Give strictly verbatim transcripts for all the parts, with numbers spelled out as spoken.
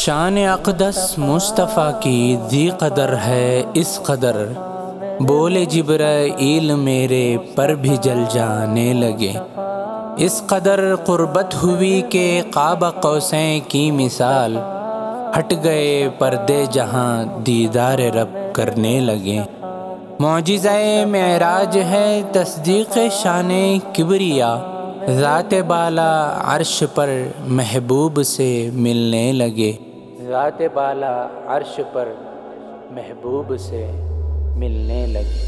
شان اقدس مصطفیٰ کی ذی قدر ہے اس قدر، بولے جبرائیل میرے پر بھی جل جانے لگے۔ اس قدر قربت ہوئی کہ قاب قوسین کی مثال، ہٹ گئے پردے جہاں دیدار رب کرنے لگے۔ معجزہ معراج ہے تصدیق شان کبریا، ذات بالا عرش پر محبوب سے ملنے لگے۔ ذات بالا عرش پر محبوب سے ملنے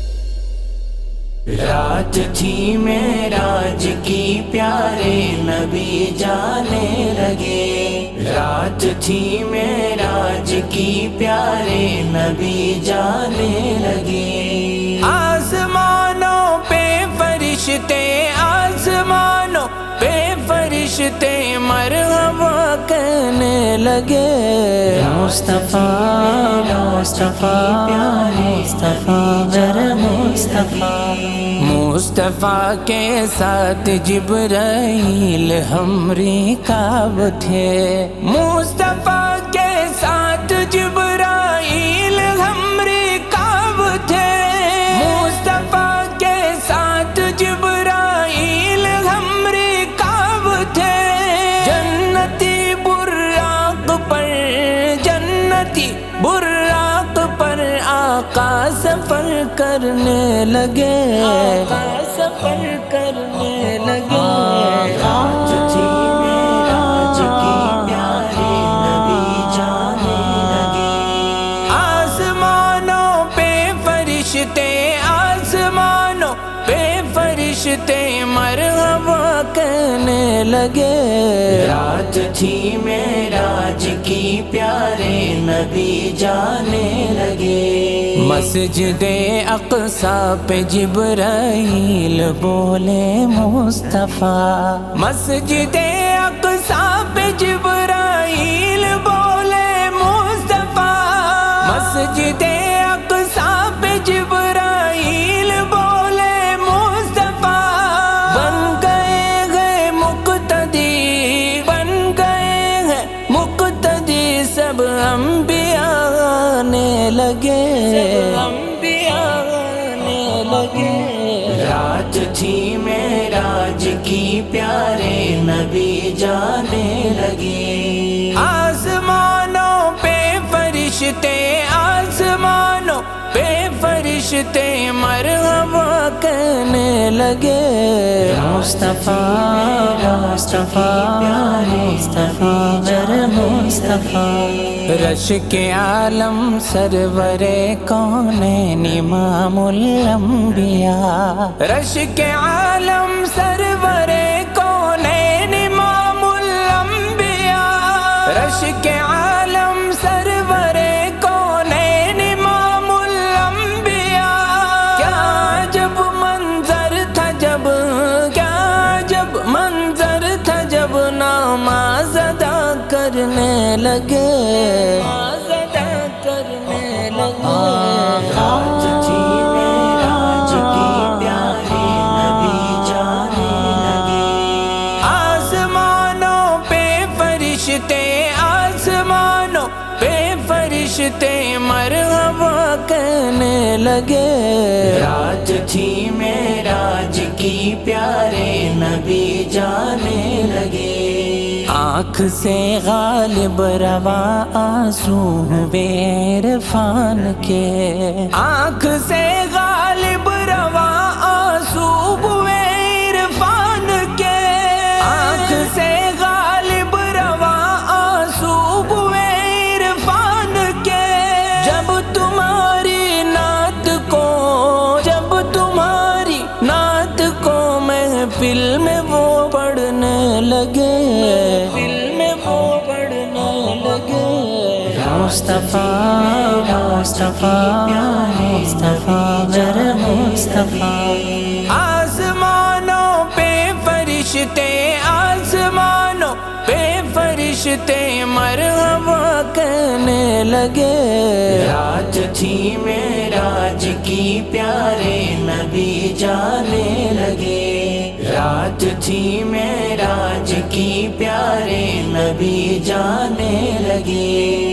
لگے۔ رات تھی معراج کی پیارے نبی جانے لگے، رات تھی معراج کی پیارے نبی جانے لگے۔ آسمانوں پہ فرشتے، آسمانوں پہ فرشتے مرحبا کہنے لگے۔ مصطفیٰ مصطفیٰ پیارے مصطفیٰ میرے مصطفیٰ، مصطفیٰ کے ساتھ جبرائیل ہمری کعب تھے، مصطفیٰ کے ساتھ جبرائیل ہمری کعب تھے، مصطفیٰ کے ساتھ جبرائیل ہمری کعب تھے۔ جنتی براق پر، جنتی براق پر آقا سفر کرنے لگے، آقا سفر کرنے لگے۔ رات تھی معراج کی پیارے نبی جانے لگے۔ آسمانوں پہ فرشتے، آسمانوں پہ فرشتے مرحبا کہنے لگے۔ رات تھی معراج کی پیارے نبی جانے لگے۔ مسجد اقصیٰ پہ جبرائیل بولے مصطفیٰ، مسجد اقصیٰ پہ جبرائیل بولے مصطفیٰ، مسجد اقصیٰ پہ جبرائیل بولے مصطفیٰ۔ بن گئے ہیں مقتدی، بن گئے ہیں مقتدی، سب انبیاء آنے لگے، سب انبیاء آنے لگے۔ رات تھی معراج کی پیارے نبی جانے لگے۔ آسمانوں پہ فرشتے، آسمانوں پہ فرشتے مرحبا کہنے لگے۔ مصطفیٰ مصطفیٰ پیارے مصطفیٰ میرے مصطفیٰ، رش کے عالم سرور کونین امام الانبیاء، رش کے عالم سرور کونین امام الانبیاء، رش کے عالم سرور کونین امام الانبیاء۔ کیا جب منظر تھا، جب کیا جب منظر تھا، جب نماز ادا کرنے لگے، نماز ادا کرنے لگے۔ رات تھی معراج کی پیارے نبی جانے لگے۔ آسمانوں پہ فرشتے، آسمانوں پہ فرشتے مرحبا کہنے لگے۔ رات تھی معراج کی پیارے نبی جانے لگے۔ آنکھ سے غالب رواں آنسو ہوئے عرفان کے، آنکھ سے غالب رواں آنسو ہوئے عرفان کے، آنکھ سے غالب رواں آنسو ہوئے عرفان کے۔ جب تمہاری نعت کو، جب تمہاری نعت کو محفل میں وہ پڑھنے لگے، محفل میں وہ پڑھنے لگے۔ مصطفیٰ مصطفیٰ پیارے مصطفیٰ میرے مصطفیٰ، آسمانوں پہ فرشتے، آسمانوں پہ فرشتے مرحبا کہنے لگے۔ رات تھی معراج کی پیارے نبی جانے لگے۔ رات تھی معراج کی پیارے نبی جانے لگے۔